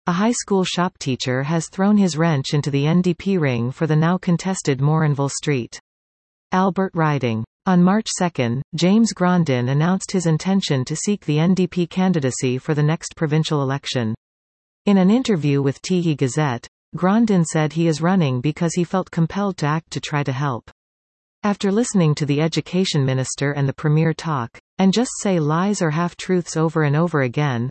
A high school shop teacher has thrown his wrench into the NDP ring for the now contested Morinville Street Albert riding. On March 2, James Grandin announced his intention to seek the NDP candidacy for the next provincial election. In an interview with Tychy Gazette, Grandin said he is running because he felt compelled to act to try to help. After listening to the education minister and the premier talk, and just say lies or half-truths over and over again,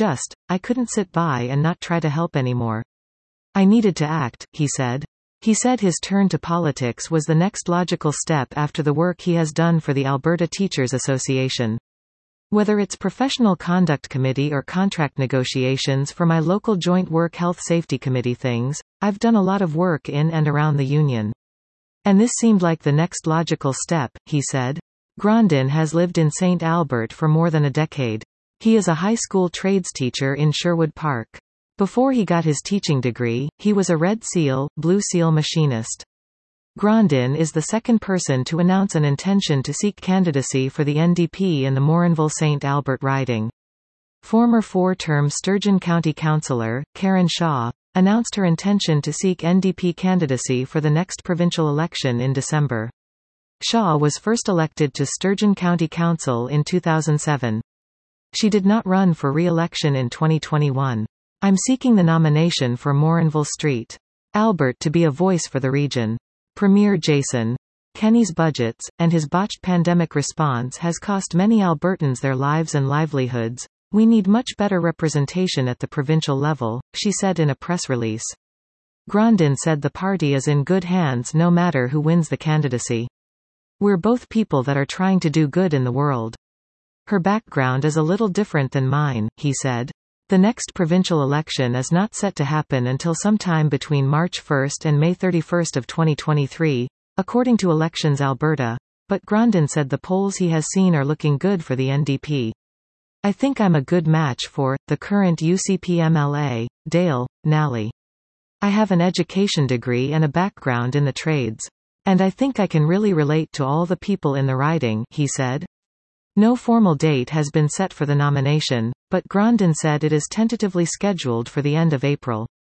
I couldn't sit by and not try to help anymore. I needed to act, he said. He said his turn to politics was the next logical step after the work he has done for the Alberta Teachers Association. Whether it's professional conduct committee or contract negotiations for my local joint work health safety committee things, I've done a lot of work in and around the union. And this seemed like the next logical step, he said. Grandin has lived in St. Albert for more than a decade. He is a high school trades teacher in Sherwood Park. Before he got his teaching degree, he was a Red Seal, Blue Seal machinist. Grandin is the second person to announce an intention to seek candidacy for the NDP in the Morinville-St. Albert riding. Former four-term Sturgeon County Councillor, Karen Shaw, announced her intention to seek NDP candidacy for the next provincial election in December. Shaw was first elected to Sturgeon County Council in 2007. She did not run for re-election in 2021. I'm seeking the nomination for Morinville Street Albert to be a voice for the region. Premier Jason Kenney's budgets, and his botched pandemic response has cost many Albertans their lives and livelihoods. We need much better representation at the provincial level, she said in a press release. Grandin said the party is in good hands no matter who wins the candidacy. We're both people that are trying to do good in the world. Her background is a little different than mine, he said. The next provincial election is not set to happen until sometime between March 1 and May 31 of 2023, according to Elections Alberta, but Grandin said the polls he has seen are looking good for the NDP. I think I'm a good match for the current UCP MLA, Dale Nally. I have an education degree and a background in the trades. And I think I can really relate to all the people in the riding, he said. No formal date has been set for the nomination, but Grandin said it is tentatively scheduled for the end of April.